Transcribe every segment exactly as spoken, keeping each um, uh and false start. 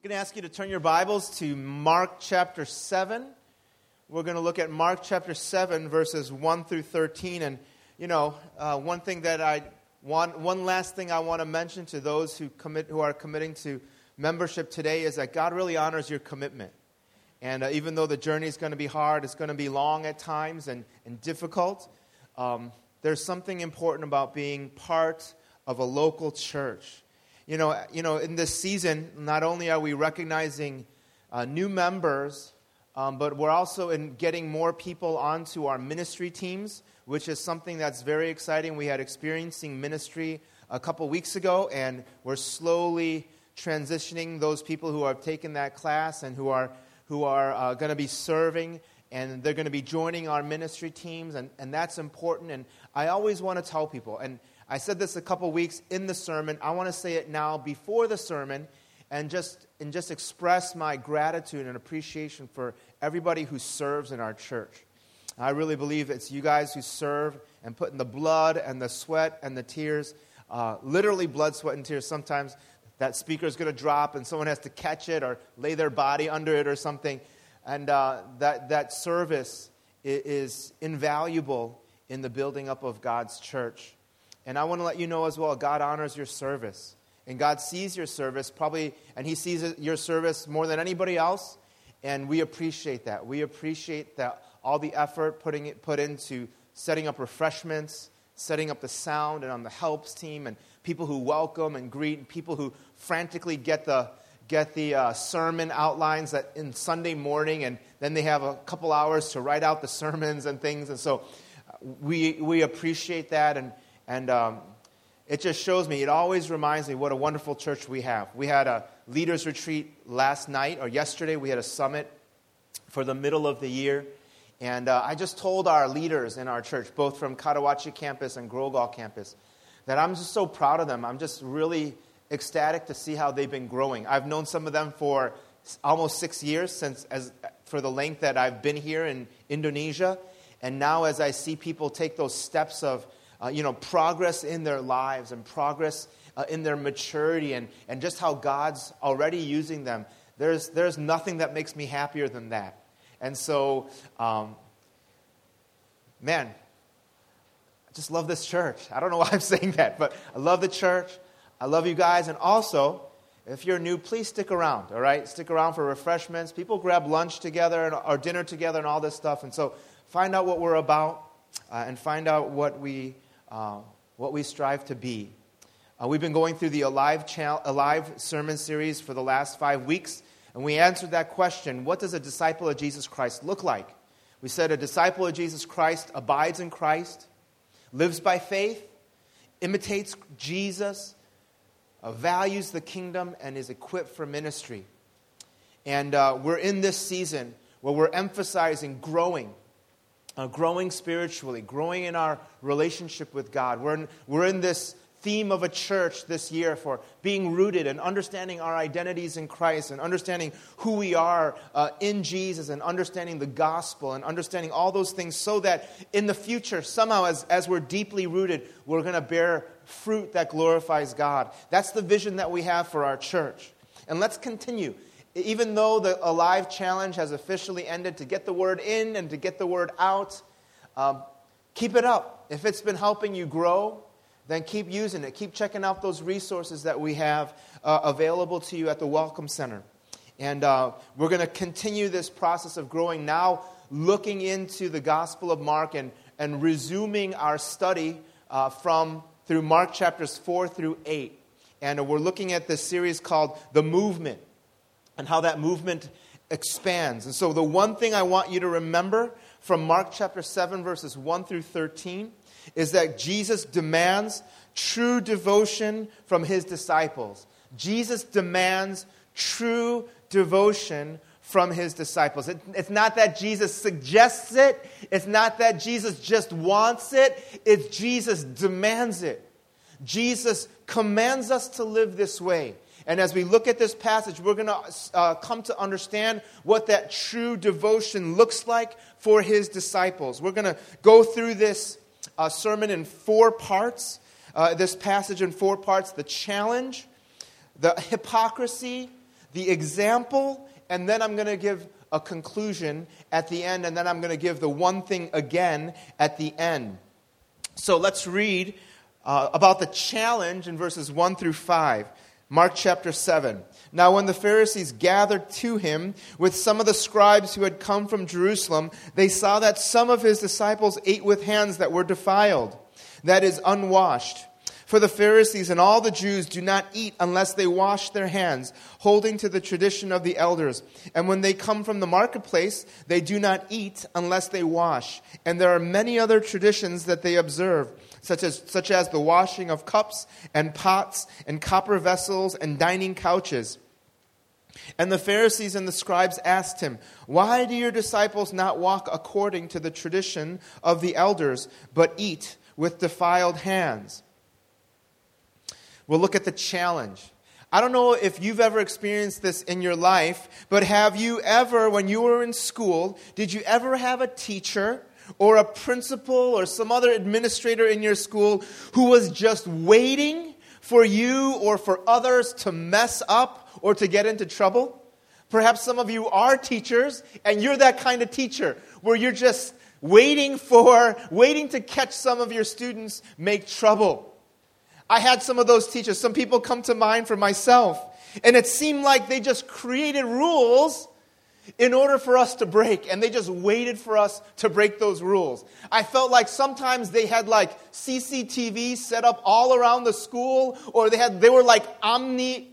I'm going to ask you to turn your Bibles to Mark chapter seven. We're going to look at Mark chapter seven, verses one through thirteen. And, you know, uh, one thing that I want, one last thing I want to mention to those who commit, who are committing to membership today is that God really honors your commitment. And uh, even though the journey is going to be hard, it's going to be long at times and, and difficult, um, there's something important about being part of a local church. You know, you know, in this season, not only are we recognizing uh, new members, um, but we're also in getting more people onto our ministry teams, which is something that's very exciting. We had experiencing ministry a couple weeks ago, and we're slowly transitioning those people who have taken that class and who are who are uh, going to be serving, and they're going to be joining our ministry teams, and, and that's important. And I always want to tell people, and I said this a couple weeks in the sermon. I want to say it now before the sermon and just and just express my gratitude and appreciation for everybody who serves in our church. I really believe it's you guys who serve and put in the blood and the sweat and the tears, uh, literally blood, sweat, and tears. Sometimes that speaker is going to drop and someone has to catch it or lay their body under it or something. And uh, that, that service is invaluable in the building up of God's church. And I want to let you know as well, God honors your service. And God sees your service probably, and He sees your service more than anybody else. And we appreciate that. We appreciate that all the effort putting it put into setting up refreshments, setting up the sound, and on the helps team, and people who welcome and greet, and people who frantically get the get the uh, sermon outlines that in Sunday morning, and then they have a couple hours to write out the sermons and things. And so we we appreciate that. And And um, it just shows me, it always reminds me what a wonderful church we have. We had a leaders retreat last night, or yesterday. We had a summit for the middle of the year. And uh, I just told our leaders in our church, both from Katawachi campus and Grogol campus, that I'm just so proud of them. I'm just really ecstatic to see how they've been growing. I've known some of them for almost six years, since as for the length that I've been here in Indonesia. And now as I see people take those steps of Uh, you know, progress in their lives and progress uh, in their maturity and, and just how God's already using them. There's there's nothing that makes me happier than that. And so, um, man, I just love this church. I don't know why I'm saying that, but I love the church. I love you guys. And also, if you're new, please stick around, all right? Stick around for refreshments. People grab lunch together and, or dinner together and all this stuff. And so find out what we're about uh, and find out what we... Uh, what we strive to be. Uh, we've been going through the Alive, Chal- Alive sermon series for the last five weeks, and we answered that question, what does a disciple of Jesus Christ look like? We said a disciple of Jesus Christ abides in Christ, lives by faith, imitates Jesus, uh, values the kingdom, and is equipped for ministry. And uh, we're in this season where we're emphasizing growing, Uh, growing spiritually, growing in our relationship with God. We're in, we're in this theme of a church this year for being rooted and understanding our identities in Christ and understanding who we are uh, in Jesus and understanding the gospel and understanding all those things so that in the future, somehow as, as we're deeply rooted, we're going to bear fruit that glorifies God. That's the vision that we have for our church. And let's continue. Even though the Alive Challenge has officially ended, to get the word in and to get the word out, um, keep it up. If it's been helping you grow, then keep using it. Keep checking out those resources that we have uh, available to you at the Welcome Center. And uh, we're going to continue this process of growing now, looking into the Gospel of Mark and, and resuming our study uh, from through Mark chapters four through eight. And uh, we're looking at this series called The Movement, and how that movement expands. And so the one thing I want you to remember from Mark chapter seven, verses one through thirteen, is that Jesus demands true devotion from His disciples. Jesus demands true devotion from His disciples. It, it's not that Jesus suggests it. It's not that Jesus just wants it. It's Jesus demands it. Jesus commands us to live this way. And as we look at this passage, we're going to uh, come to understand what that true devotion looks like for His disciples. We're going to go through this uh, sermon in four parts, uh, this passage in four parts: the challenge, the hypocrisy, the example, and then I'm going to give a conclusion at the end, and then I'm going to give the one thing again at the end. So let's read uh, about the challenge in verses one through five. Mark chapter seven. Now when the Pharisees gathered to him with some of the scribes who had come from Jerusalem, they saw that some of his disciples ate with hands that were defiled, that is, unwashed. For the Pharisees and all the Jews do not eat unless they wash their hands, holding to the tradition of the elders. And when they come from the marketplace, they do not eat unless they wash. And there are many other traditions that they observe, such as such as the washing of cups and pots and copper vessels and dining couches. And the Pharisees and the scribes asked him, "Why do your disciples not walk according to the tradition of the elders, but eat with defiled hands?" We'll look at the challenge. I don't know if you've ever experienced this in your life, but have you ever, when you were in school, did you ever have a teacher or a principal or some other administrator in your school who was just waiting for you or for others to mess up or to get into trouble? Perhaps some of you are teachers, and you're that kind of teacher where you're just waiting for, waiting to catch some of your students make trouble. I had some of those teachers. Some people come to mind for myself. And it seemed like they just created rules in order for us to break. And they just waited for us to break those rules. I felt like sometimes they had like C C T V set up all around the school. Or they had they were like omnipresent.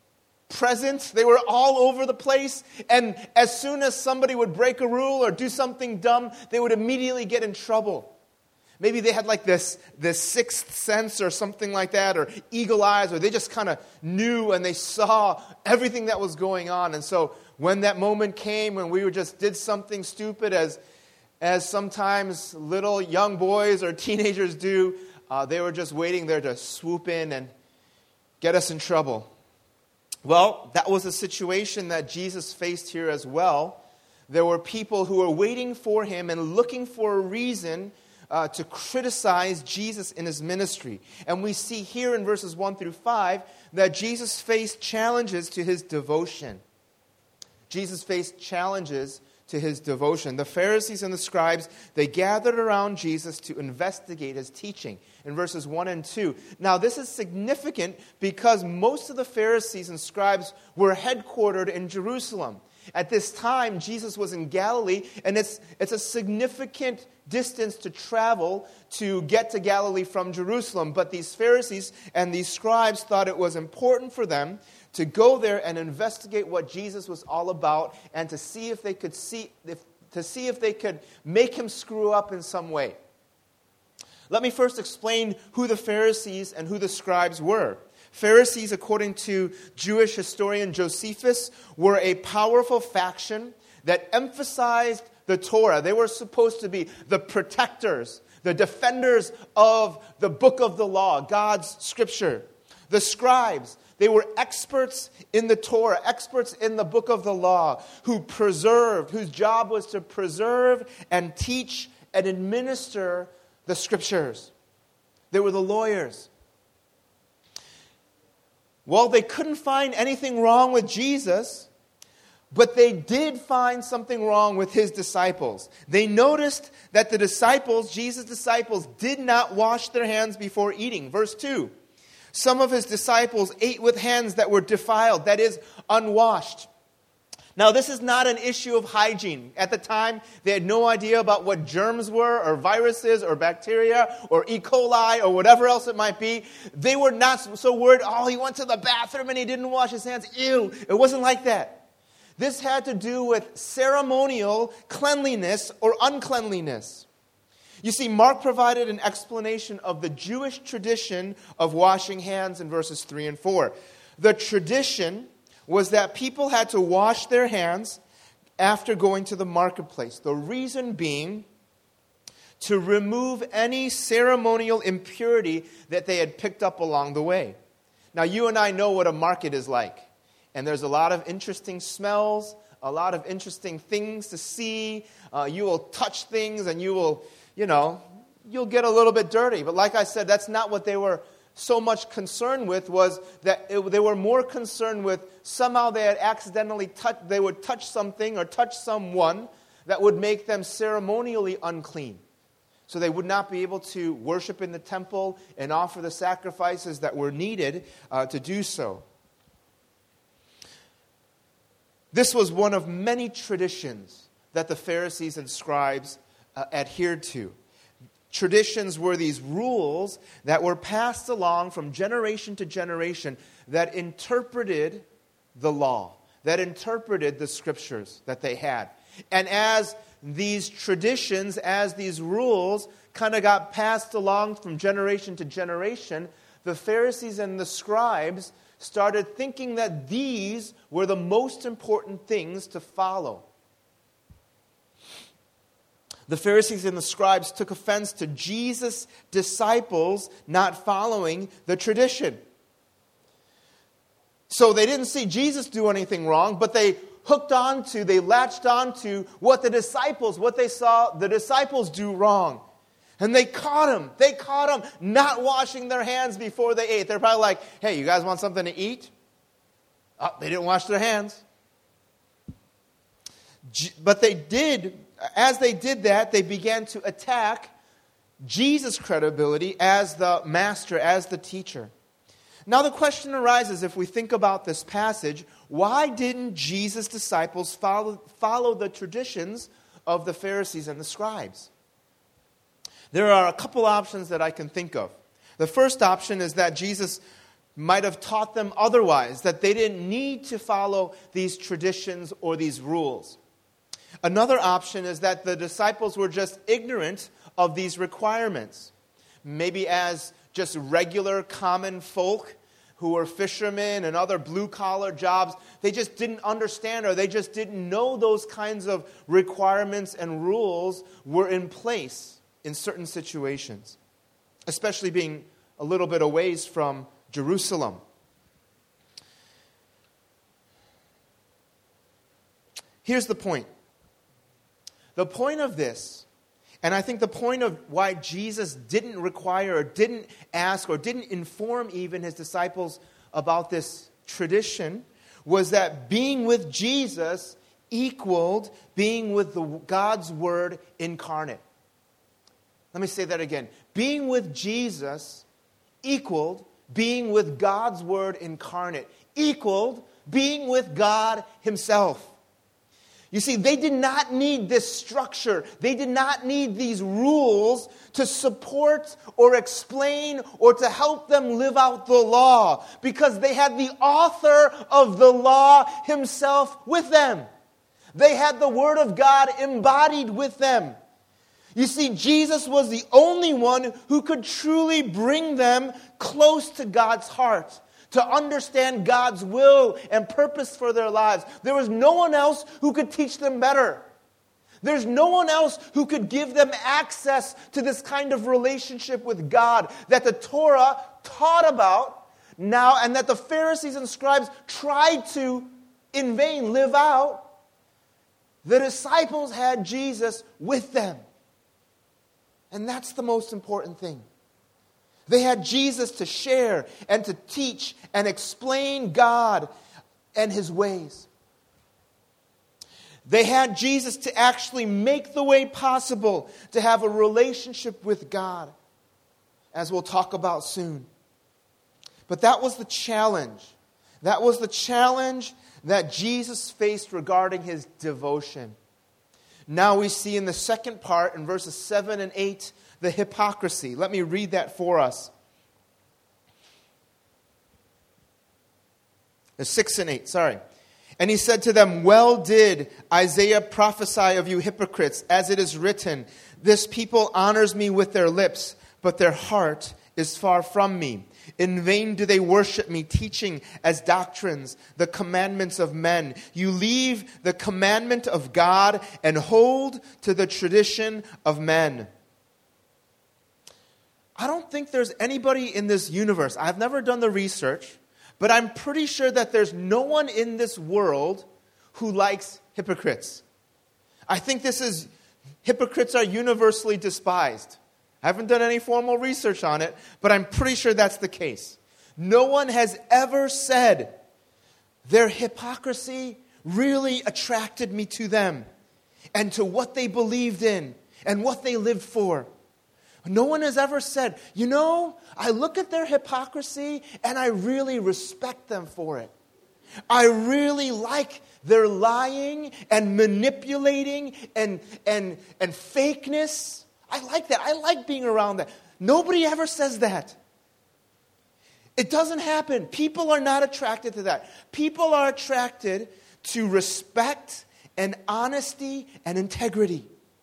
They were all over the place. And as soon as somebody would break a rule or do something dumb, they would immediately get in trouble. Maybe they had like this, this sixth sense or something like that, or eagle eyes, or they just kind of knew and they saw everything that was going on. And so when that moment came when we were just did something stupid, as, as sometimes little young boys or teenagers do, uh, they were just waiting there to swoop in and get us in trouble. Well, that was a situation that Jesus faced here as well. There were people who were waiting for him and looking for a reason Uh, to criticize Jesus in his ministry. And we see here in verses one through five that Jesus faced challenges to his devotion. Jesus faced challenges to his devotion. The Pharisees and the scribes, they gathered around Jesus to investigate his teaching in verses one and two. Now this is significant because most of the Pharisees and scribes were headquartered in Jerusalem. At this time, Jesus was in Galilee, and it's, it's a significant distance to travel to get to Galilee from Jerusalem. But these Pharisees and these scribes thought it was important for them to go there and investigate what Jesus was all about, and to see if they could see if, to see if they could make him screw up in some way. Let me first explain who the Pharisees and who the scribes were. Pharisees, according to Jewish historian Josephus, were a powerful faction that emphasized the Torah. They were supposed to be the protectors, the defenders of the book of the law, God's scripture. The scribes, they were experts in the Torah, experts in the book of the law, who preserved, whose job was to preserve and teach and administer the scriptures. They were the lawyers. Well, they couldn't find anything wrong with Jesus, but they did find something wrong with his disciples. They noticed that the disciples, Jesus' disciples, did not wash their hands before eating. Verse two, some of his disciples ate with hands that were defiled, that is, unwashed. Now, this is not an issue of hygiene. At the time, they had no idea about what germs were, or viruses, or bacteria, or E. coli, or whatever else it might be. They were not so worried, oh, he went to the bathroom and he didn't wash his hands. Ew, it wasn't like that. This had to do with ceremonial cleanliness or uncleanliness. You see, Mark provided an explanation of the Jewish tradition of washing hands in verses three and four. The tradition was that people had to wash their hands after going to the marketplace. The reason being to remove any ceremonial impurity that they had picked up along the way. Now, you and I know what a market is like. And there's a lot of interesting smells, a lot of interesting things to see. Uh, you will touch things and you will, you know, you'll get a little bit dirty. But like I said, that's not what they were so much concerned with was that it, they were more concerned with somehow they had accidentally touched, they would touch something or touch someone that would make them ceremonially unclean. So they would not be able to worship in the temple and offer the sacrifices that were needed uh, to do so. This was one of many traditions that the Pharisees and scribes uh, adhered to. Traditions were these rules that were passed along from generation to generation that interpreted the law, that interpreted the scriptures that they had. And as these traditions, as these rules kind of got passed along from generation to generation, the Pharisees and the scribes started thinking that these were the most important things to follow. The Pharisees and the scribes took offense to Jesus' disciples not following the tradition. So they didn't see Jesus do anything wrong, but they hooked onto, they latched onto what the disciples, what they saw the disciples do wrong. And they caught him. They caught him not washing their hands before they ate. They're probably like, hey, you guys want something to eat? Oh, they didn't wash their hands. But they did, as they did that, they began to attack Jesus' credibility as the master, as the teacher. Now the question arises, if we think about this passage, why didn't Jesus' disciples follow, follow the traditions of the Pharisees and the scribes? There are a couple options that I can think of. The first option is that Jesus might have taught them otherwise, that they didn't need to follow these traditions or these rules. Another option is that the disciples were just ignorant of these requirements. Maybe as just regular common folk who were fishermen and other blue-collar jobs, they just didn't understand, or they just didn't know those kinds of requirements and rules were in place in certain situations, especially being a little bit away from Jerusalem. Here's the point. The point of this, and I think the point of why Jesus didn't require or didn't ask or didn't inform even his disciples about this tradition, was that being with Jesus equaled being with the, God's Word incarnate. Let me say that again. Being with Jesus equaled being with God's Word incarnate, equaled being with God Himself. You see, they did not need this structure. They did not need these rules to support or explain or to help them live out the law, because they had the author of the law himself with them. They had the Word of God embodied with them. You see, Jesus was the only one who could truly bring them close to God's heart, to understand God's will and purpose for their lives. There was no one else who could teach them better. There's no one else who could give them access to this kind of relationship with God that the Torah taught about now, and that the Pharisees and scribes tried to, in vain, live out. The disciples had Jesus with them. And that's the most important thing. They had Jesus to share and to teach and explain God and His ways. They had Jesus to actually make the way possible to have a relationship with God, as we'll talk about soon. But that was the challenge. That was the challenge that Jesus faced regarding His devotion. Now we see in the second part, in verses seven and eight, the hypocrisy. Let me read that for us. six and eight, sorry. And he said to them, well did Isaiah prophesy of you hypocrites, as it is written, this people honors me with their lips, but their heart is far from me. In vain do they worship me, teaching as doctrines the commandments of men. You leave the commandment of God and hold to the tradition of men. I don't think there's anybody in this universe, I've never done the research, but I'm pretty sure that there's no one in this world who likes hypocrites. I think this is, hypocrites are universally despised. I haven't done any formal research on it, but I'm pretty sure that's the case. No one has ever said their hypocrisy really attracted me to them and to what they believed in and what they lived for. No one has ever said, you know, I look at their hypocrisy and I really respect them for it. I really like their lying and manipulating and, and, and fakeness. I like that. I like being around that. Nobody ever says that. It doesn't happen. People are not attracted to that. People are attracted to respect and honesty and integrity.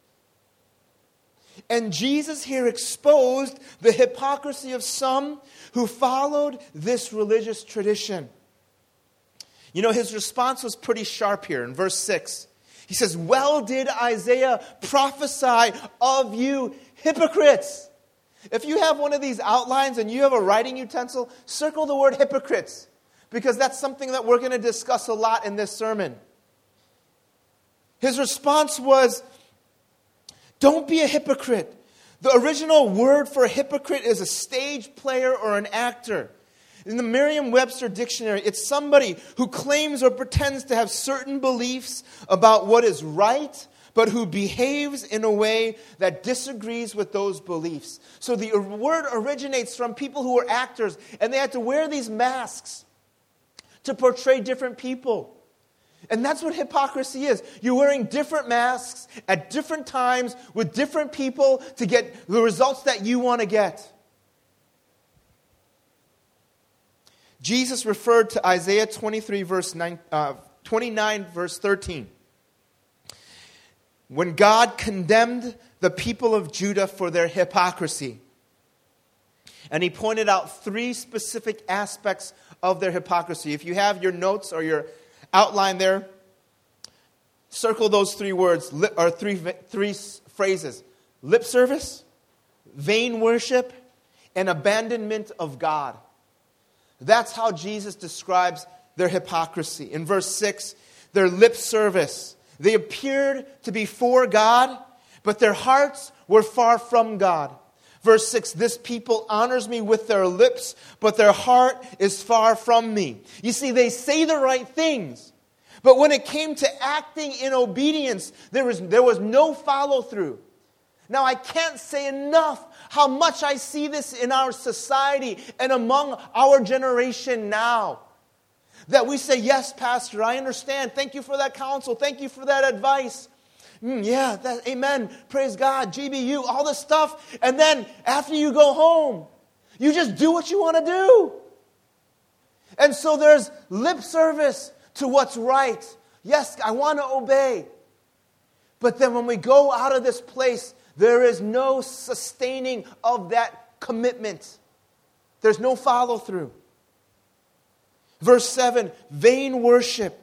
And Jesus here exposed the hypocrisy of some who followed this religious tradition. You know, his response was pretty sharp here in verse six. He says, well did Isaiah prophesy of you hypocrites. If you have one of these outlines and you have a writing utensil, circle the word hypocrites, because that's something that we're going to discuss a lot in this sermon. His response was, don't be a hypocrite. The original word for a hypocrite is a stage player or an actor. In the Merriam-Webster dictionary, it's somebody who claims or pretends to have certain beliefs about what is right, but who behaves in a way that disagrees with those beliefs. So the word originates from people who were actors, and they had to wear these masks to portray different people. And that's what hypocrisy is. You're wearing different masks at different times with different people to get the results that you want to get. Jesus referred to Isaiah twenty-three, verse nine, uh, twenty-nine, verse thirteen. When God condemned the people of Judah for their hypocrisy. And he pointed out three specific aspects of their hypocrisy. If you have your notes or your outline there, circle those three words, or three, three phrases. Lip service, vain worship, and abandonment of God. That's how Jesus describes their hypocrisy. In verse six, their lip service. They appeared to be for God, but their hearts were far from God. Verse six, this people honors me with their lips, but their heart is far from me. You see, they say the right things, but when it came to acting in obedience, there was, there was no follow-through. Now, I can't say enough how much I see this in our society and among our generation now. That we say, yes, Pastor, I understand. Thank you for that counsel. Thank you for that advice. Mm, yeah, that, amen. Praise God, G B U, all this stuff. And then after you go home, you just do what you want to do. And so there's lip service to what's right. Yes, I want to obey. But then when we go out of this place, there is no sustaining of that commitment. There's no follow-through. Verse seven, vain worship.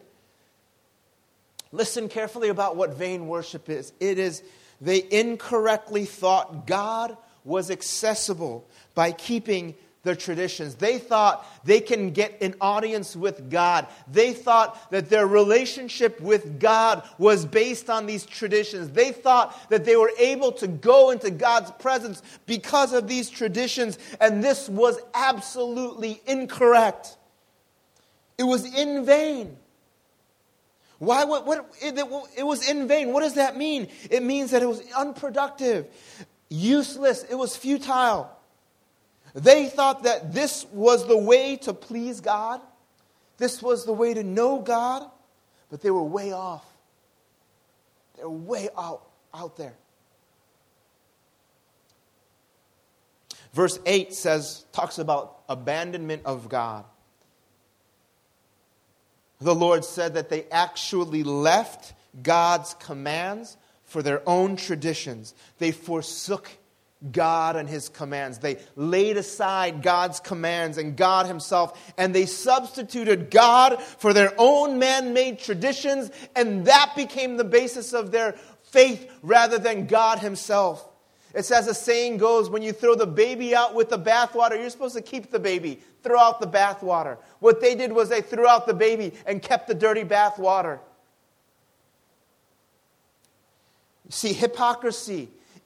Listen carefully about what vain worship is. It is, they incorrectly thought God was accessible by keeping their traditions. They thought they can get an audience with God. They thought that their relationship with God was based on these traditions. They thought that they were able to go into God's presence because of these traditions, and this was absolutely incorrect. It was in vain. Why? What? what it, it was in vain. What does that mean? It means that it was unproductive, useless. It was futile. They thought that this was the way to please God. This was the way to know God. But they were way off. They were way out, out there. Verse eight says, talks about abandonment of God. The Lord said that they actually left God's commands for their own traditions. They forsook God and His commands. They laid aside God's commands and God Himself, and they substituted God for their own man-made traditions, and that became the basis of their faith rather than God Himself. It's as the saying goes, when you throw the baby out with the bathwater, you're supposed to keep the baby. Throw out the bathwater. What they did was they threw out the baby and kept the dirty bathwater. See, hypocrisy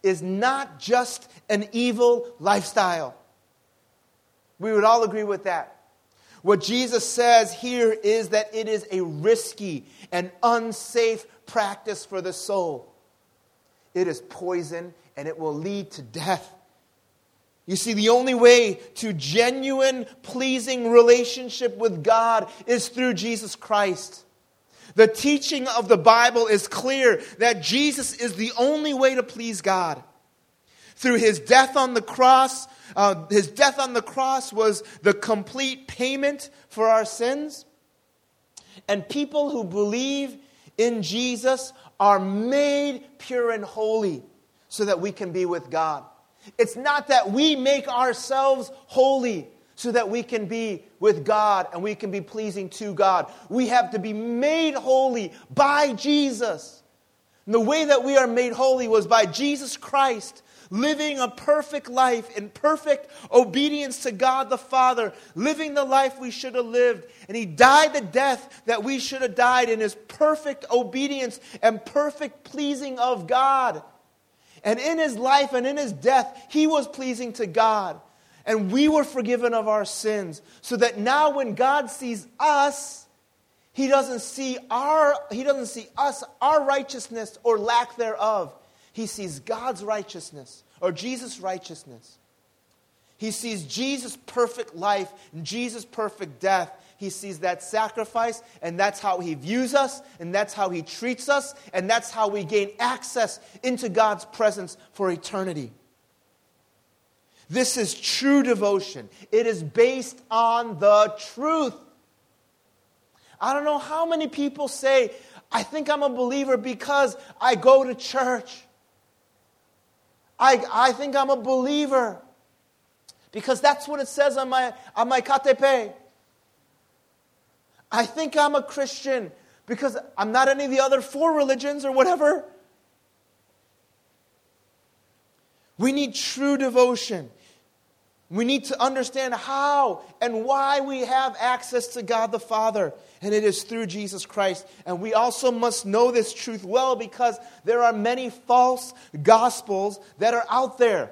is not just an evil lifestyle. We would all agree with that. What Jesus says here is that it is a risky and unsafe practice for the soul. It is poison and it will lead to death. You see, the only way to genuine, pleasing relationship with God is through Jesus Christ. The teaching of the Bible is clear that Jesus is the only way to please God. Through His death on the cross, uh, His death on the cross was the complete payment for our sins. And people who believe in Jesus are made pure and holy so that we can be with God. It's not that we make ourselves holy so that we can be with God and we can be pleasing to God. We have to be made holy by Jesus. And the way that we are made holy was by Jesus Christ living a perfect life in perfect obedience to God the Father, living the life we should have lived. And He died the death that we should have died in His perfect obedience and perfect pleasing of God. And in His life and in His death, He was pleasing to God. And we were forgiven of our sins. So that now when God sees us, He doesn't see our, He doesn't see us, our righteousness or lack thereof. He sees God's righteousness or Jesus' righteousness. He sees Jesus' perfect life and Jesus' perfect death. He sees that sacrifice, and that's how He views us, and that's how He treats us, and that's how we gain access into God's presence for eternity. This is true devotion. It is based on the truth. I don't know how many people say, I think I'm a believer because I go to church. I, I think I'm a believer because that's what it says on my, on my K T P. I think I'm a Christian because I'm not any of the other four religions or whatever. We need true devotion. We need to understand how and why we have access to God the Father. And it is through Jesus Christ. And we also must know this truth well because there are many false gospels that are out there.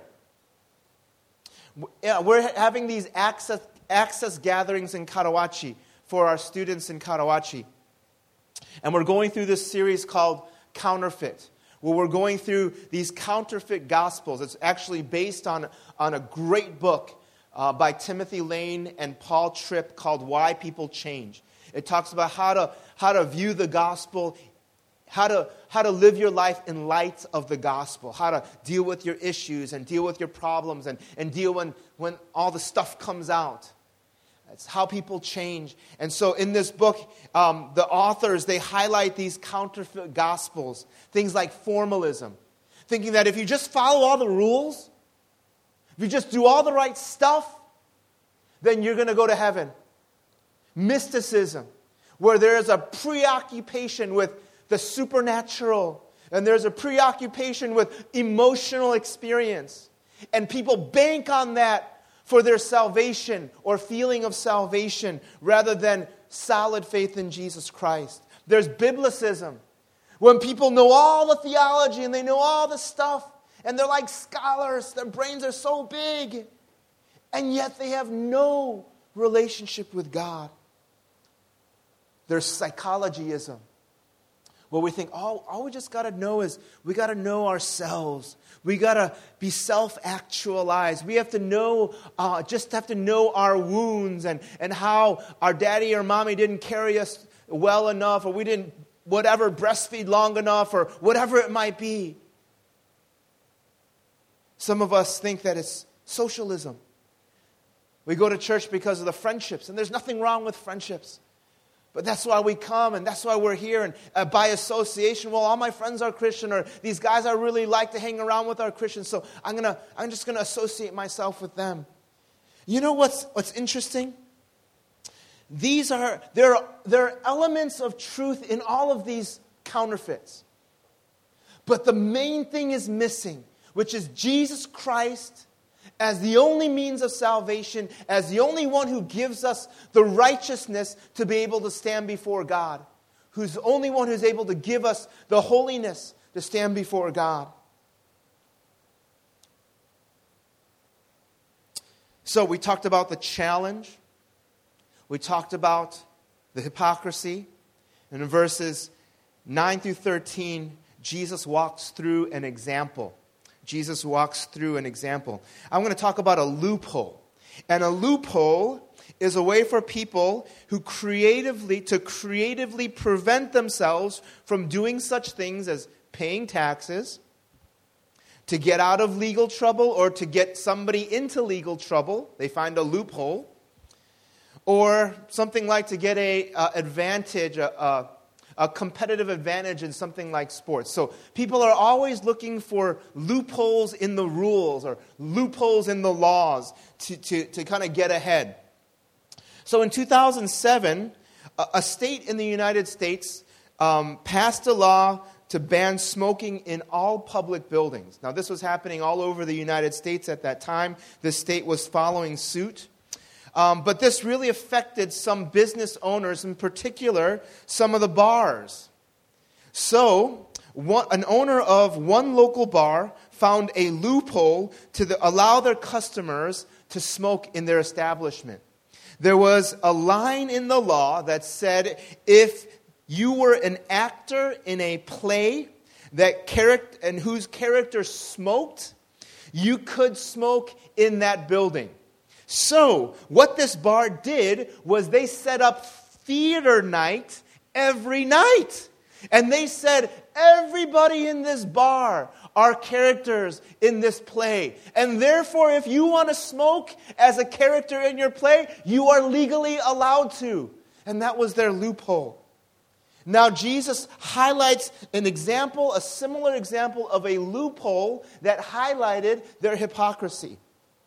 We're having these access, access gatherings in Karawaci for our students in Karawaci. And we're going through this series called Counterfeit, where we're going through these counterfeit gospels. It's actually based on, on a great book uh, by Timothy Lane and Paul Tripp called Why People Change. It talks about how to, how to view the gospel, how to, how to live your life in light of the gospel, how to deal with your issues and deal with your problems and, and deal when, when all the stuff comes out. It's how people change. And so in this book, um, the authors, they highlight these counterfeit gospels. Things like formalism. Thinking that if you just follow all the rules, if you just do all the right stuff, then you're going to go to heaven. Mysticism, where there is a preoccupation with the supernatural. And there's a preoccupation with emotional experience. And people bank on that for their salvation or feeling of salvation rather than solid faith in Jesus Christ. There's biblicism. When people know all the theology and they know all the stuff and they're like scholars, their brains are so big, and yet they have no relationship with God. There's psychologyism, where we think, oh, all we just got to know is we got to know ourselves. We got to be self-actualized. We have to know, uh, just have to know our wounds and, and how our daddy or mommy didn't carry us well enough, or we didn't, whatever, breastfeed long enough, or whatever it might be. Some of us think that it's socialism. We go to church because of the friendships, and there's nothing wrong with friendships. But that's why we come, and that's why we're here. And uh, by association, well, all my friends are Christian, or these guys I really like to hang around with are Christians, so I'm gonna, I'm just going to associate myself with them. You know what's what's interesting? These are there are there are elements of truth in all of these counterfeits, but the main thing is missing, which is Jesus Christ as the only means of salvation, as the only one who gives us the righteousness to be able to stand before God, who's the only one who's able to give us the holiness to stand before God. So we talked about the challenge. We talked about the hypocrisy. And in verses nine through thirteen, Jesus walks through an example. Jesus walks through an example. I'm going to talk about a loophole. And a loophole is a way for people who creatively, to creatively prevent themselves from doing such things as paying taxes, to get out of legal trouble, or to get somebody into legal trouble. They find a loophole. Or something like to get a uh, advantage, a, a, a competitive advantage in something like sports. So people are always looking for loopholes in the rules or loopholes in the laws to, to, to kind of get ahead. So in two thousand seven, a, a state in the United States um, passed a law to ban smoking in all public buildings. Now this was happening all over the United States at that time. The state was following suit. Um, but this really affected some business owners, in particular, some of the bars. So, one, an owner of one local bar found a loophole to the, allow their customers to smoke in their establishment. There was a line in the law that said if you were an actor in a play that character and whose character smoked, you could smoke in that building. So, what this bar did was they set up theater night every night. And they said, everybody in this bar are characters in this play. And therefore, if you want to smoke as a character in your play, you are legally allowed to. And that was their loophole. Now, Jesus highlights an example, a similar example of a loophole that highlighted their hypocrisy.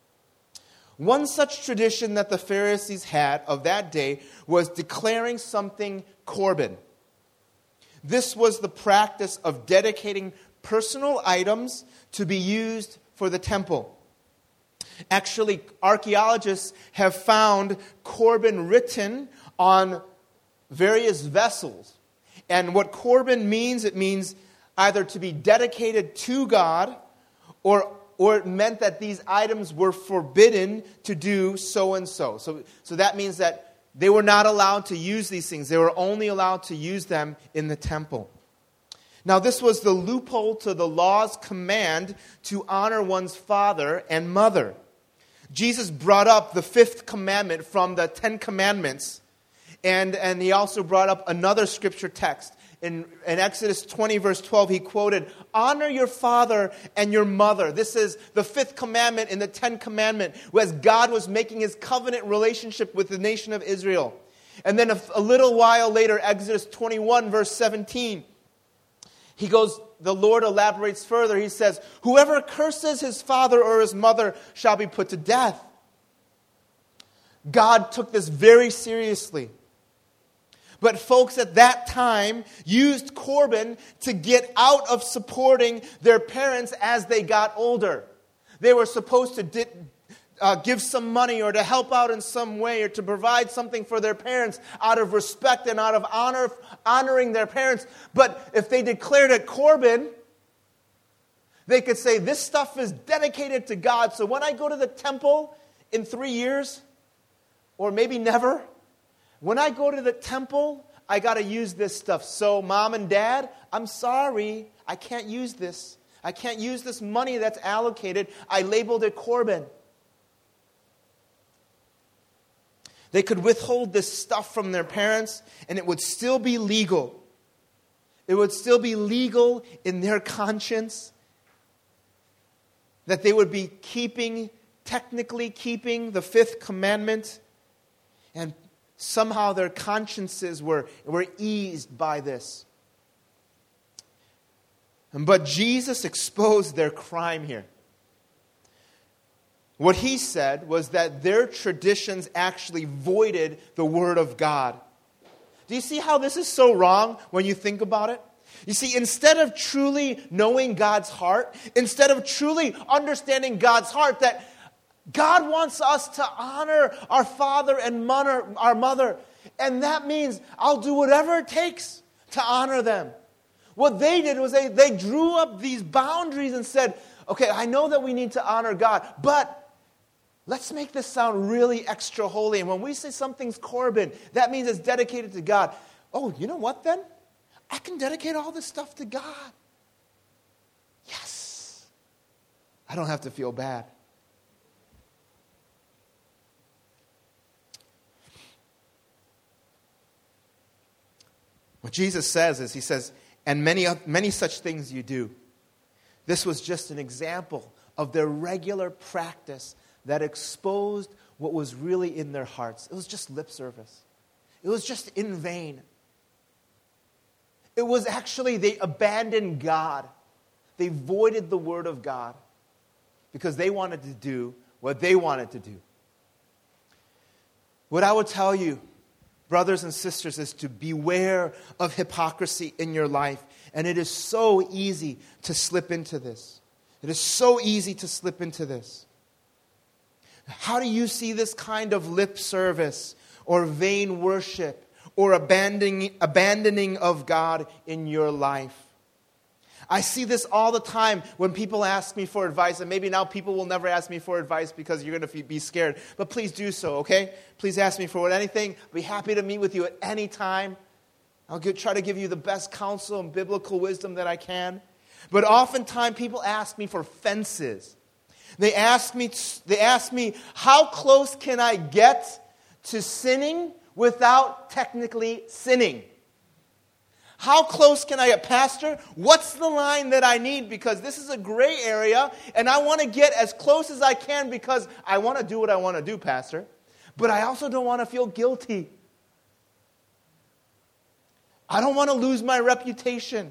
One such tradition that the Pharisees had of that day was declaring something Corban. This was the practice of dedicating personal items to be used for the temple. Actually, archaeologists have found Corban written on various vessels. And what Corban means, it means either to be dedicated to God or Or it meant that these items were forbidden to do so and so. So, so that means that they were not allowed to use these things. They were only allowed to use them in the temple. Now, this was the loophole to the law's command to honor one's father and mother. Jesus brought up the fifth commandment from the Ten Commandments. And, and he also brought up another scripture text. In, in Exodus twenty, verse twelve, he quoted, "Honor your father and your mother." This is the fifth commandment in the Ten Commandments, as God was making his covenant relationship with the nation of Israel. And then a, a little while later, Exodus twenty-one, verse seventeen, he goes, the Lord elaborates further. He says, "Whoever curses his father or his mother shall be put to death." God took this very seriously. But folks at that time used Corban to get out of supporting their parents as they got older. They were supposed to di- uh, give some money or to help out in some way or to provide something for their parents out of respect and out of honor, honoring their parents. But if they declared it Corban, they could say, this stuff is dedicated to God. So when I go to the temple in three years, or maybe never, when I go to the temple, I got to use this stuff. So, mom and dad, I'm sorry. I can't use this. I can't use this money that's allocated. I labeled it Corban. They could withhold this stuff from their parents, and it would still be legal. It would still be legal in their conscience that they would be keeping, technically keeping the fifth commandment, and somehow their consciences were, were eased by this. But Jesus exposed their crime here. What he said was that their traditions actually voided the Word of God. Do you see how this is so wrong when you think about it? You see, instead of truly knowing God's heart, instead of truly understanding God's heart, that God wants us to honor our father and mother, our mother. And that means I'll do whatever it takes to honor them. What they did was they, they drew up these boundaries and said, okay, I know that we need to honor God, but Let's make this sound really extra holy. And when we say something's Corban, that means it's dedicated to God. Oh, you know what then? I can dedicate all this stuff to God. Yes. I don't have to feel bad. What Jesus says is, he says, and many, many such things you do. This was just an example of their regular practice that exposed what was really in their hearts. It was just lip service. It was just in vain. It was actually, they abandoned God. They voided the word of God because they wanted to do what they wanted to do. What I would tell you, brothers and sisters, is to beware of hypocrisy in your life. And it is so easy to slip into this. It is so easy to slip into this. How do you see this kind of lip service or vain worship or abandoning, abandoning of God in your life? I see this all the time when people ask me for advice, and maybe now people will never ask me for advice because you're going to be scared. But please do so, okay? Please ask me for anything. I'll be happy to meet with you at any time. I'll give, try to give you the best counsel and biblical wisdom that I can. But oftentimes people ask me for fences. They ask me, they ask me, how close can I get to sinning without technically sinning? How close can I get? Pastor, what's the line that I need? Because this is a gray area, and I want to get as close as I can because I want to do what I want to do, Pastor. But I also don't want to feel guilty. I don't want to lose my reputation.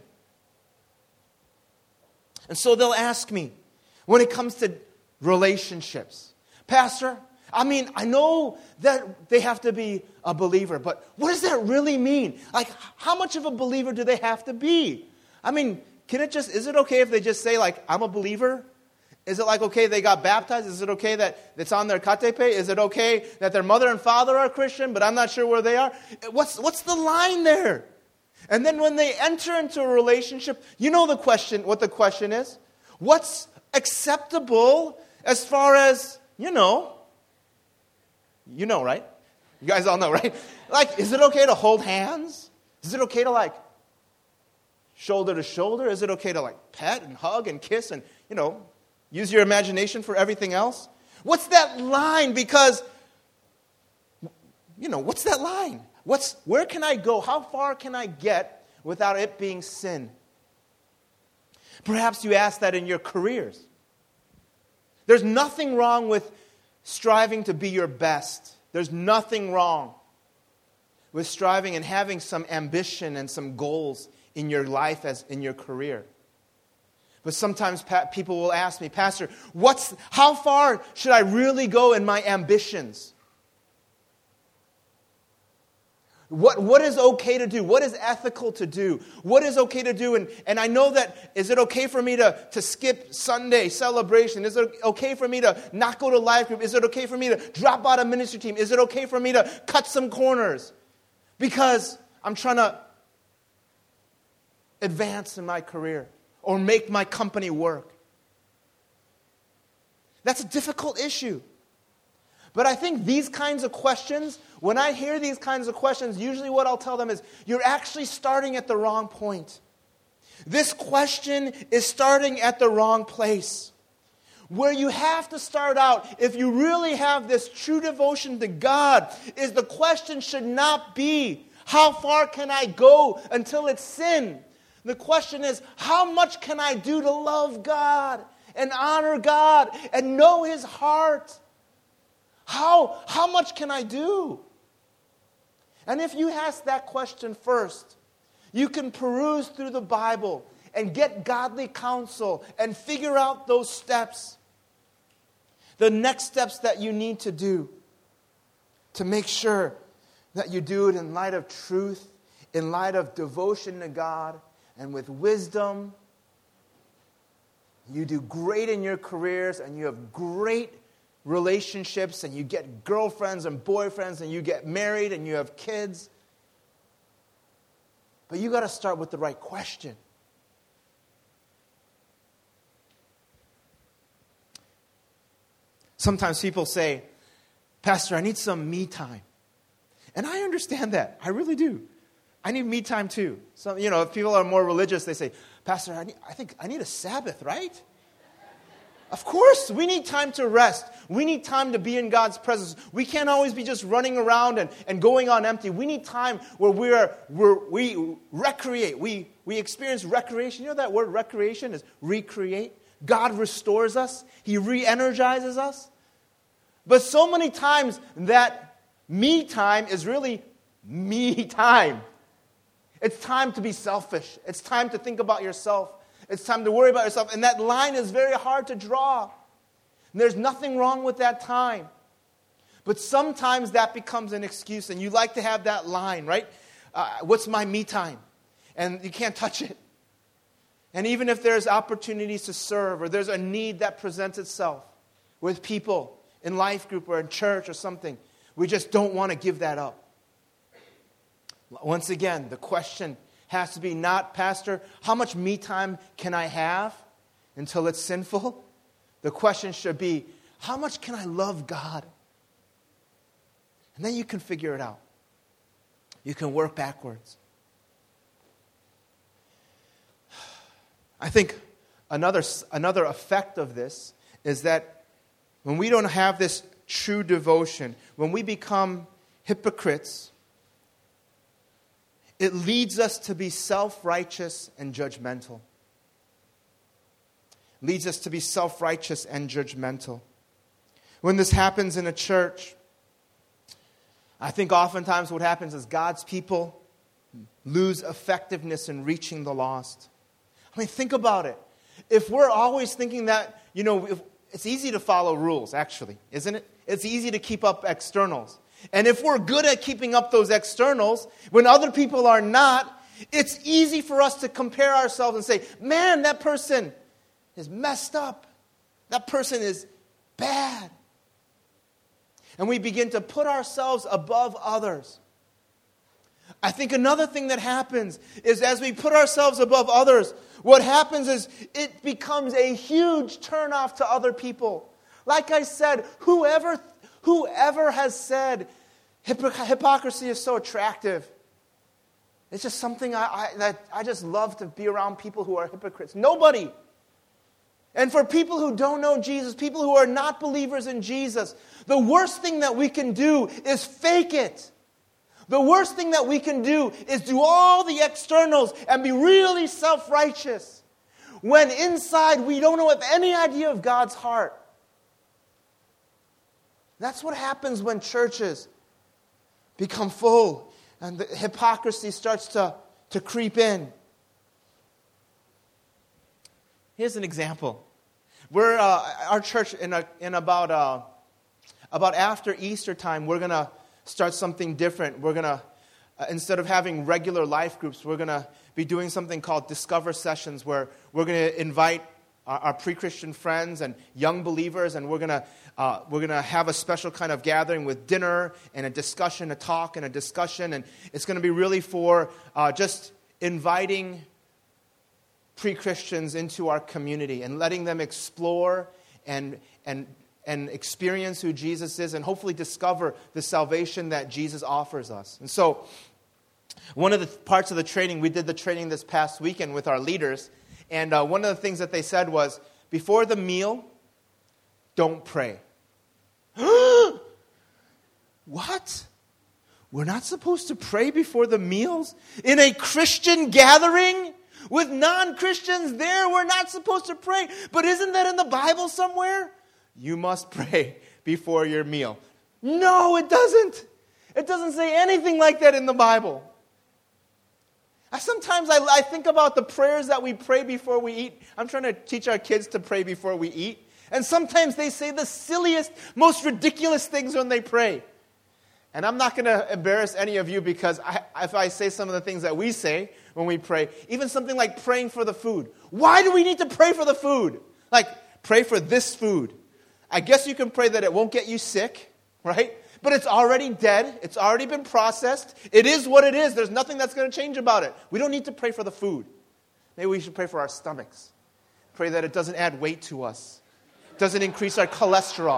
And so they'll ask me, when it comes to relationships, Pastor, I mean, I know that they have to be a believer, but what does that really mean? Like, how much of a believer do they have to be? I mean, can it just, is it okay if they just say, like, I'm a believer? Is it like, okay, they got baptized? Is it okay that it's on their katepe? Is it okay that their mother and father are Christian, but I'm not sure where they are? What's, what's the line there? And then when they enter into a relationship, you know the question, what the question is? What's acceptable as far as, you know, you know, right? You guys all know, right? Like, is it okay to hold hands? Is it okay to, like, shoulder to shoulder? Is it okay to, like, pet and hug and kiss and, you know, use your imagination for everything else? What's that line? Because, you know, what's that line? What's, where can I go? How far can I get without it being sin? Perhaps you ask that in your careers. There's nothing wrong with striving to be your best. There's nothing wrong with striving and having some ambition and some goals in your life as in your career. But sometimes pa- people will ask me, Pastor, what's how far should I really go in my ambitions? What, what is okay to do? What is ethical to do? What is okay to do? And, and I know that, is it okay for me to, to skip Sunday celebration? Is it okay for me to not go to life group? Is it okay for me to drop out of ministry team? Is it okay for me to cut some corners? Because I'm trying to advance in my career or make my company work. That's a difficult issue. But I think these kinds of questions, when I hear these kinds of questions, usually what I'll tell them is, you're actually starting at the wrong point. This question is starting at the wrong place. Where you have to start out, if you really have this true devotion to God, is the question should not be, how far can I go until it's sin? The question is, how much can I do to love God and honor God and know His heart? How, how much can I do? And if you ask that question first, you can peruse through the Bible and get godly counsel and figure out those steps. The next steps that you need to do to make sure that you do it in light of truth, in light of devotion to God, and with wisdom. You do great in your careers and you have great relationships and you get girlfriends and boyfriends and you get married and you have kids. But you got to start with the right question. Sometimes people say, Pastor, I need some me time. And I understand that. I really do. I need me time too. So, you know, if people are more religious, they say, Pastor, I, need, I think I need a Sabbath, right? Of course, we need time to rest. We need time to be in God's presence. We can't always be just running around and, and going on empty. We need time where we're, we're, we recreate. We, we experience recreation. You know that word recreation is recreate? God restores us. He re-energizes us. But so many times that me time is really me time. It's time to be selfish. It's time to think about yourself. It's time to worry about yourself. And that line is very hard to draw. And there's nothing wrong with that time. But sometimes that becomes an excuse. And you like to have that line, right? Uh, what's my me time? And you can't touch it. And even if there's opportunities to serve or there's a need that presents itself with people in life group or in church or something, we just don't want to give that up. Once again, the question has to be not, Pastor, how much me time can I have until it's sinful? The question should be, how much can I love God? And then you can figure it out. You can work backwards. I think another, another effect of this is that when we don't have this true devotion, when we become hypocrites, it leads us to be self-righteous and judgmental. It leads us to be self-righteous and judgmental. When this happens in a church, I think oftentimes what happens is God's people lose effectiveness in reaching the lost. I mean, think about it. If we're always thinking that, you know, if, it's easy to follow rules, actually, isn't it? It's easy to keep up externals. And if we're good at keeping up those externals, when other people are not, it's easy for us to compare ourselves and say, man, that person is messed up. That person is bad. And we begin to put ourselves above others. I think another thing that happens is as we put ourselves above others, what happens is it becomes a huge turnoff to other people. Like I said, whoever Whoever has said hypocrisy is so attractive, it's just something I, I, that I just love to be around people who are hypocrites. Nobody. And for people who don't know Jesus, people who are not believers in Jesus, the worst thing that we can do is fake it. The worst thing that we can do is do all the externals and be really self-righteous, when inside we don't know have any idea of God's heart. That's what happens when churches become full and the hypocrisy starts to, to creep in. Here's an example. We're uh, our church in a, in about uh, about after Easter time, we're gonna start something different. We're gonna uh, instead of having regular life groups, we're gonna be doing something called Discover Sessions, where we're gonna invite our, our pre-Christian friends and young believers, and we're gonna uh, we're gonna have a special kind of gathering with dinner and a discussion, a talk and a discussion, and it's gonna be really for uh, just inviting pre-Christians into our community and letting them explore and and and experience who Jesus is and hopefully discover the salvation that Jesus offers us. And so one of the parts of the training, we did the training this past weekend with our leaders, and uh, one of the things that they said was, before the meal, don't pray. What? We're not supposed to pray before the meals? In a Christian gathering? With non-Christians there, we're not supposed to pray. But isn't that in the Bible somewhere? You must pray before your meal. No, it doesn't. It doesn't say anything like that in the Bible. I, sometimes I, I think about the prayers that we pray before we eat. I'm trying to teach our kids to pray before we eat. And sometimes they say the silliest, most ridiculous things when they pray. And I'm not going to embarrass any of you because I, if I say some of the things that we say when we pray, even something like praying for the food. Why do we need to pray for the food? Like, pray for this food. I guess you can pray that it won't get you sick, right? But it's already dead. It's already been processed. It is what it is. There's nothing that's going to change about it. We don't need to pray for the food. Maybe we should pray for our stomachs. Pray that it doesn't add weight to us. It doesn't increase our cholesterol.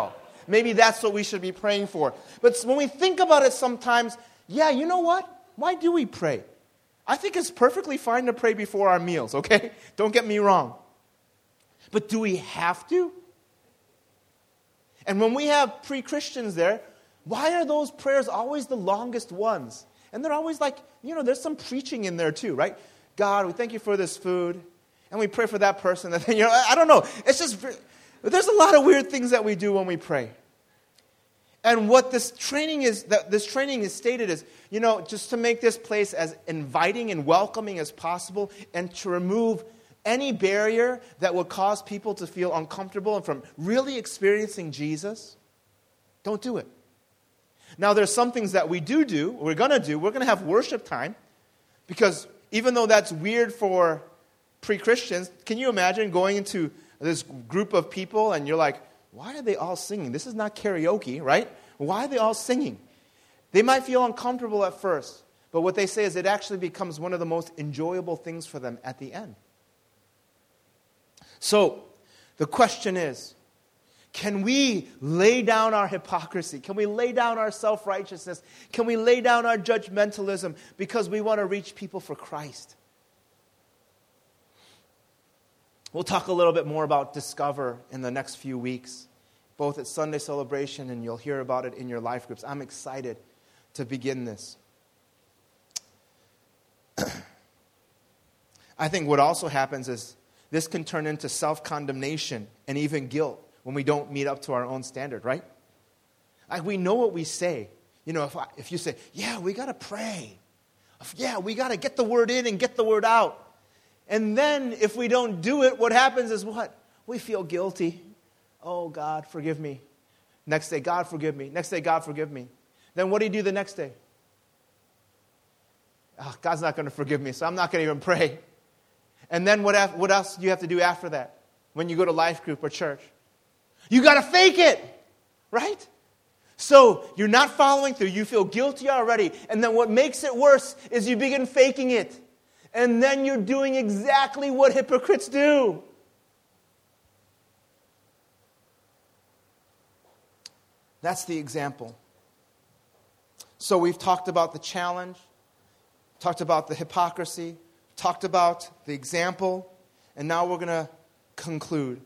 maybe that's what we should be praying for. But when we think about it sometimes, yeah, you know what? Why do we pray? I think it's perfectly fine to pray before our meals, okay? Don't get me wrong. But do we have to? And when we have pre-Christians there, why are those prayers always the longest ones? And they're always like, you know, there's some preaching in there too, right? God, we thank you for this food. And we pray for that person. And then, you know, I don't know. It's just, there's a lot of weird things that we do when we pray. And what this training is, that this training is stated is, you know, just to make this place as inviting and welcoming as possible and to remove any barrier that would cause people to feel uncomfortable and from really experiencing Jesus. Don't do it. Now, there's some things that we do do, we're going to do. We're going to have worship time because even though that's weird for pre-Christians, can you imagine going into this group of people and you're like, why are they all singing? This is not karaoke, right? Why are they all singing? They might feel uncomfortable at first, but what they say is it actually becomes one of the most enjoyable things for them at the end. So, the question is, can we lay down our hypocrisy? Can we lay down our self-righteousness? Can we lay down our judgmentalism because we want to reach people for Christ? We'll talk a little bit more about Discover in the next few weeks, both at Sunday Celebration and you'll hear about it in your life groups. I'm excited to begin this. I think what also happens is this can turn into self-condemnation and even guilt when we don't meet up to our own standard, right? Like we know what we say. You know, if, I, if you say, yeah, we got to pray. Yeah, we got to get the word in and get the word out. And then if we don't do it, what happens is what? We feel guilty. Oh, God, forgive me. Next day, God, forgive me. Next day, God, forgive me. Then what do you do the next day? Oh, God's not going to forgive me, so I'm not going to even pray. And then what, what else do you have to do after that when you go to life group or church? You got to fake it, right? So you're not following through. You feel guilty already. And then what makes it worse is you begin faking it. And then you're doing exactly what hypocrites do. That's the example. So we've talked about the challenge, talked about the hypocrisy, talked about the example, and now we're going to conclude.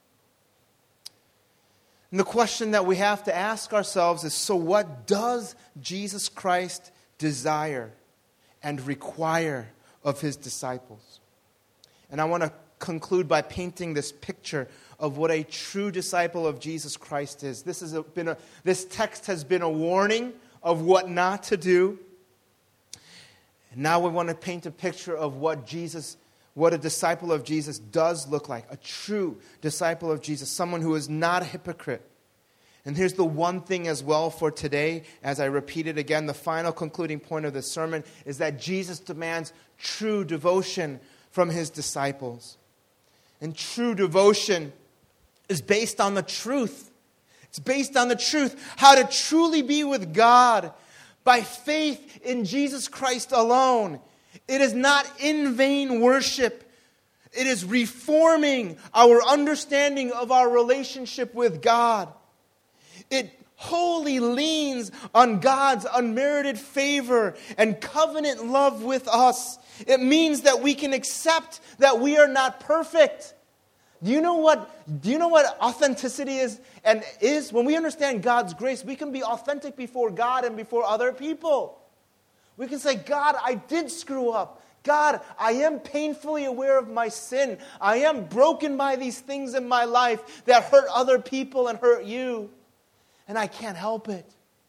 And the question that we have to ask ourselves is, so what does Jesus Christ desire and require of his disciples? And I want to conclude by painting this picture of what a true disciple of Jesus Christ is. This has been a, this text has been a warning of what not to do. And now we want to paint a picture of what Jesus, what a disciple of Jesus does look like. A true disciple of Jesus, someone who is not a hypocrite. And here's the one thing as well for today, as I repeat it again, the final concluding point of this sermon is that Jesus demands true devotion from his disciples. And true devotion is based on the truth. It's based on the truth, how to truly be with God by faith in Jesus Christ alone. It is not in vain worship. It is reforming our understanding of our relationship with God. It wholly leans on God's unmerited favor and covenant love with us. It means that we can accept that we are not perfect. Do you know what, do you know what authenticity is and is? When we understand God's grace, we can be authentic before God and before other people. We can say, God, I did screw up. God, I am painfully aware of my sin. I am broken by these things in my life that hurt other people and hurt you. And I can't help it.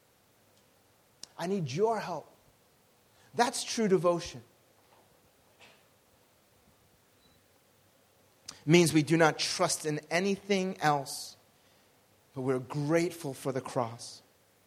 I need your help. That's true devotion. It means we do not trust in anything else, but we're grateful for the cross.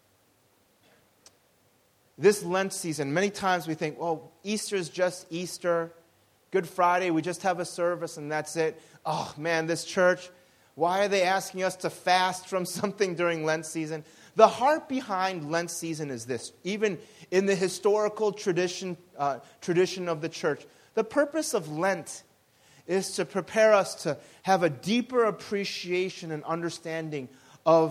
This Lent season, many times we think, well, Easter is just Easter. Good Friday, we just have a service and that's it. Oh man, this church, why are they asking us to fast from something during Lent season? The heart behind Lent season is this. Even in the historical tradition, uh, tradition of the church, the purpose of Lent is to prepare us to have a deeper appreciation and understanding of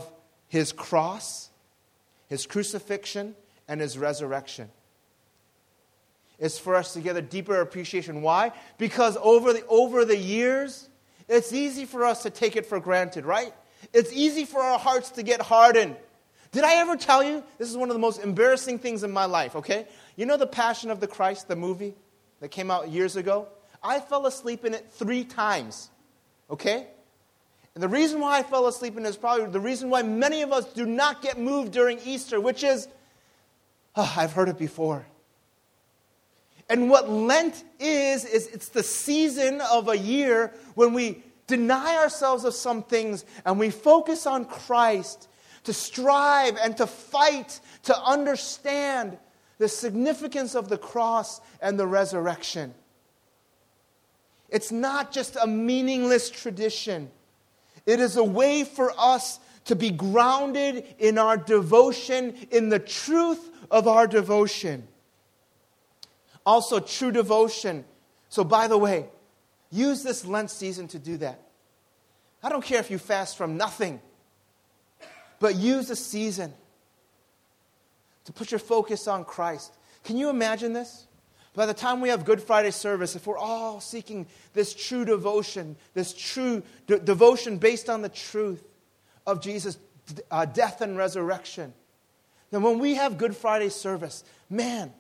His cross, His crucifixion, and His resurrection. It's for us to get a deeper appreciation. Why? Because over the, over the years, it's easy for us to take it for granted, right? It's easy for our hearts to get hardened. Did I ever tell you? This is one of the most embarrassing things in my life, okay? You know The Passion of the Christ, the movie that came out years ago? I fell asleep in it three times, okay? And the reason why I fell asleep in it is probably the reason why many of us do not get moved during Easter, which is, oh, I've heard it before. And what Lent is, is it's the season of a year when we deny ourselves of some things and we focus on Christ to strive and to fight to understand the significance of the cross and the resurrection. It's not just a meaningless tradition. It is a way for us to be grounded in our devotion, in the truth of our devotion. Also, true devotion. So, by the way, use this Lent season to do that. I don't care if you fast from nothing, but use the season to put your focus on Christ. Can you imagine this? By the time we have Good Friday service, if we're all seeking this true devotion, this true de- devotion based on the truth of Jesus' uh, death and resurrection, then when we have Good Friday service, man,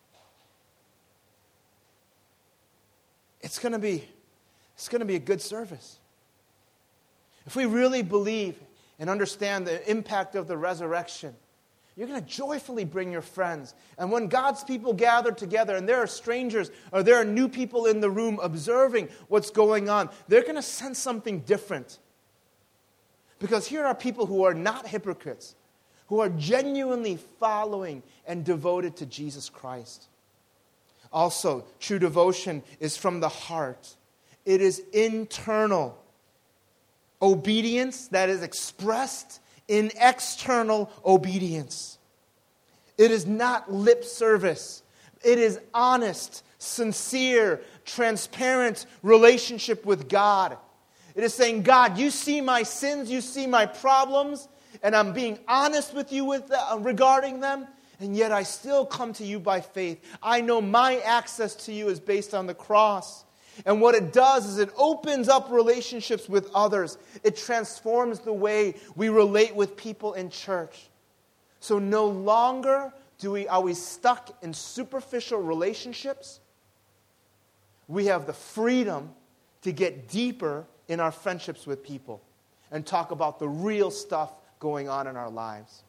it's going to be it's going to be a good service. If we really believe and understand the impact of the resurrection, you're going to joyfully bring your friends. And when God's people gather together and there are strangers or there are new people in the room observing what's going on, they're going to sense something different. Because here are people who are not hypocrites, who are genuinely following and devoted to Jesus Christ. Also, true devotion is from the heart. It is internal. Obedience that is expressed in external obedience. It is not lip service. It is honest, sincere, transparent relationship with God. It is saying, God, you see my sins, you see my problems, and I'm being honest with you with uh, regarding them, and yet I still come to you by faith. I know my access to you is based on the cross. And what it does is it opens up relationships with others. It transforms the way we relate with people in church. So no longer do we are we stuck in superficial relationships. We have the freedom to get deeper in our friendships with people and talk about the real stuff going on in our lives.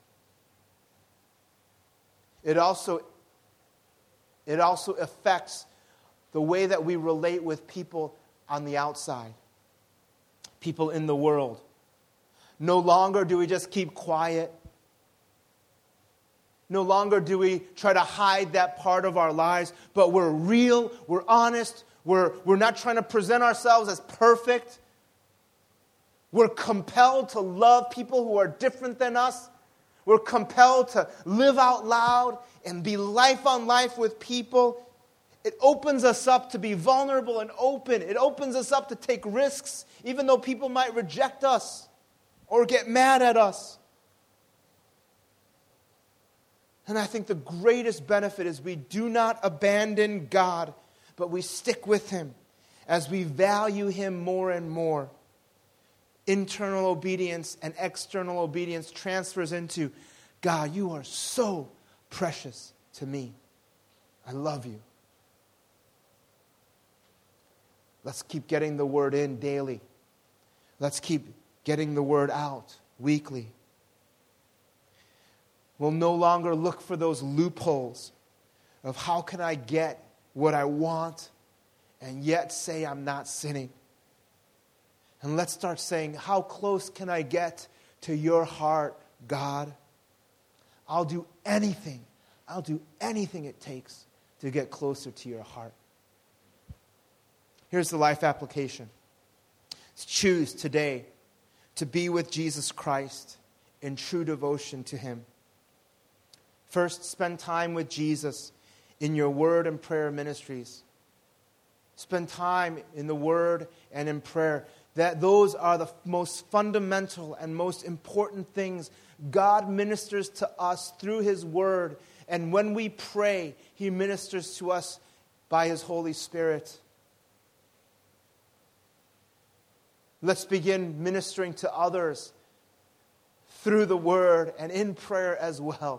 It also, it also affects the way that we relate with people on the outside, people in the world. No longer do we just keep quiet. No longer do we try to hide that part of our lives, but we're real, we're honest, we're, we're not trying to present ourselves as perfect. We're compelled to love people who are different than us. We're compelled to live out loud and be life on life with people. It opens us up to be vulnerable and open. It opens us up to take risks, even though people might reject us or get mad at us. And I think the greatest benefit is we do not abandon God, but we stick with Him as we value Him more and more. Internal obedience and external obedience transfers into, God, you are so precious to me. I love you. Let's keep getting the word in daily. Let's keep getting the word out weekly. We'll no longer look for those loopholes of how can I get what I want and yet say I'm not sinning. And let's start saying, how close can I get to your heart, God? I'll do anything. I'll do anything it takes to get closer to your heart. Here's the life application. Choose today to be with Jesus Christ in true devotion to Him. First, spend time with Jesus in your word and prayer ministries. Spend time in the word and in prayer. that those are the most fundamental and most important things. God ministers to us through His Word. And when we pray, He ministers to us by His Holy Spirit. Let's begin ministering to others through the Word and in prayer as well.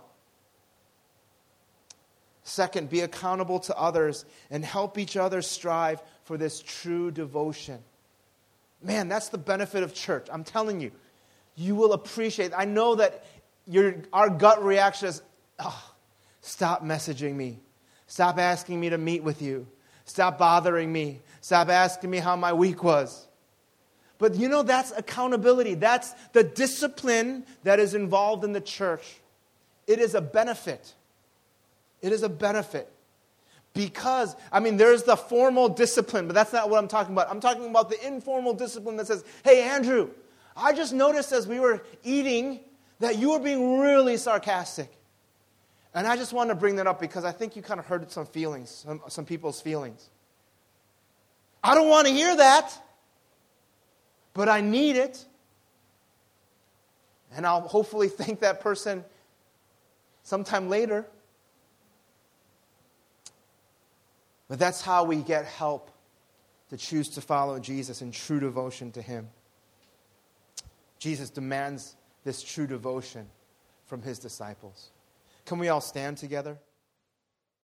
Second, be accountable to others and help each other strive for this true devotion. Man, that's the benefit of church. I'm telling you, you will appreciate. I know that your our gut reaction is, oh, stop messaging me. Stop asking me to meet with you. Stop bothering me. Stop asking me how my week was. But you know, that's accountability. That's the discipline that is involved in the church. It is a benefit. It is a benefit. Because, I mean, there's the formal discipline, but that's not what I'm talking about. I'm talking about the informal discipline that says, hey, Andrew, I just noticed as we were eating that you were being really sarcastic. And I just want to bring that up because I think you kind of hurted some feelings, some, some people's feelings. I don't want to hear that, but I need it. And I'll hopefully thank that person sometime later. But that's how we get help to choose to follow Jesus in true devotion to Him. Jesus demands this true devotion from His disciples. Can we all stand together?